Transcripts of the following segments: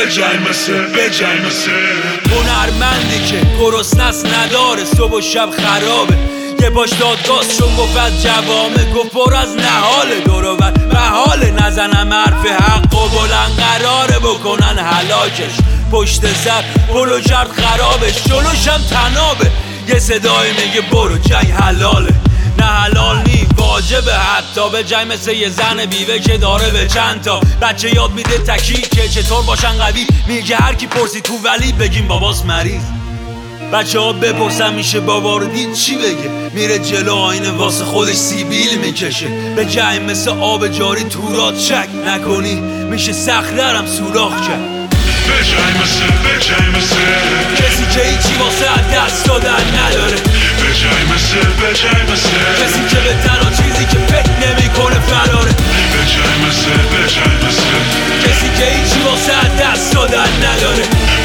بجای مثل هنرمندی که گرسنه‌ست نداره صبح و شب خرابه، یه باش دادگاست چون گفت از جوامه، گفت پر از نهاله دورور بحاله، نزنم حرف حق و بلند قراره بکنن هلاکش، پشت سر پلو کرد خرابش، جلوشم تنابه، یه صدای میگه برو جنگ حلاله، نه حلال نی واجبه، حتی به جنگ مثل یه زن بیوه که داره به چند تا بچه یاد میده تکی که چطور باشن قوی، میگه هر کی پرسی تو ولی بگیم باباس مریض، بچه ها بپرسن میشه بابا رو دید چی بگه، میره جلو آینه واسه خودش سیبیل میکشه، به جنگ مثل آب جاری تورات شک نکنی میشه صخره‌رم سوراخ کرد، بجای مثل کسی که هیچی واسه دست دادن نداره، بجای مثل کسی که به تنها چیزی که فکر نمیکنه فراره، بجای مثل کسی که هیچی واسه دست دادن نداره،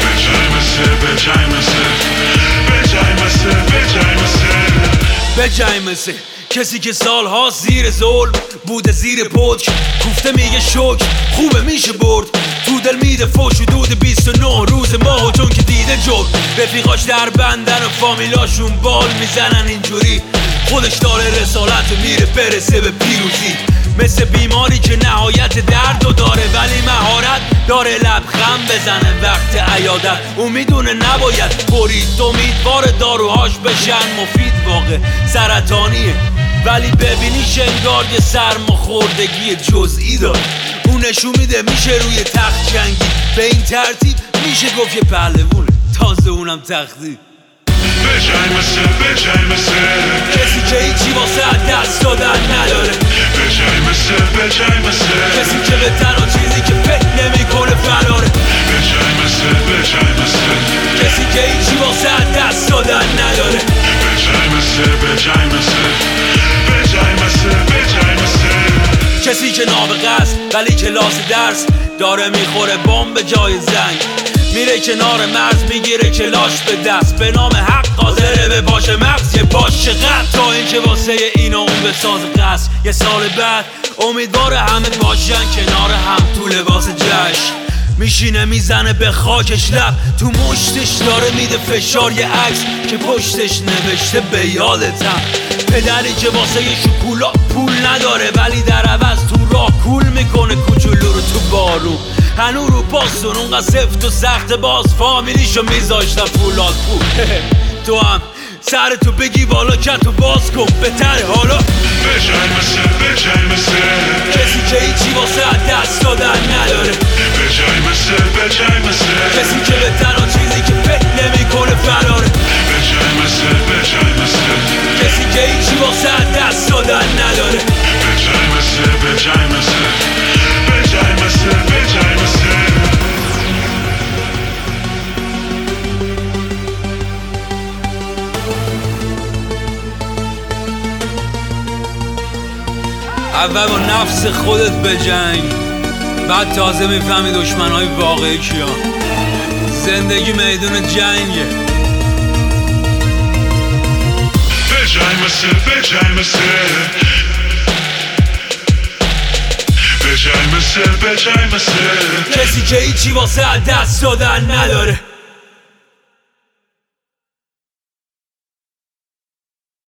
به جای مثل کسی که سالها زیر ظلم بوده، زیر پتک کوفته میگه شکر خوبه میشه برد، تو دل میده فوش و دود 29 روز ماهو چون که دیده جور، رفیقاش در بندن و فامیلاشون بال میزنن اینجوری، خودش داره رسالت و میره برسه به پیروزی، مثل بیماری که نهایت درد داره ولی مهارت داره لبخند بزنه وقت عیادت، اون میدونه نباید برید، امیدوار داروهاش بشن مفید، واقع سرطانیه ولی ببینیش انگار یه سرماخوردگی جزئی داره، اون نشون میده میشه روی تخت جنگی، به این ترتیب میشه گفت یه پهلوونه، تازه اونم تختی، بجای مثل کسی که هیچی واسه دست دادن نداره، بجای مثل کسی که به تنها چیزی که فکر نمیکنه فراره، بجای مثل کسی که هیچی واسه دست دادن نداره، بجای مثل کسی که نابغه است ولی کلاس درس داره، میخوره بمب به جای زنگ، میره کنار مرز میگیره کلاش به دست، به نام حق قادره به پاش مغز یه پاش چقدر، تا اینکه واسه این و اون بساز قصد، یه سال بعد امیدواره همه باشن کنار هم تو لباس جشن، میشینه میزنه به خاکش لب، تو مشتش داره میده فشار یه عکس که پشتش نوشته به یادتم، پدری که واسه یه شکولا پول نداره ولی در عوض تو راه کول میکنه کوچولو رو تو بارون، هنو رو پاسون اونقدر سفت و سخت باز فامیلیشو میذاشتن فولاد پول تو هم سرتو بگی بالا کتو باز کن بهتره حالا، بجای مثل کسی که هیچی واسه دست دادن نداره، بجای مثل کسی که به تنها چیزی که فکر نمیکنه فراره، بجای مثل کسی که هیچی واسه دست دادن نداره، بجای مثل اول با نفس خودت بجنگ، بعد تازه میفهمی دشمنهای واقعی کیا، زندگی میدون جنگه، بجای مثل کسی که هیچی واسه دست دادن نداره.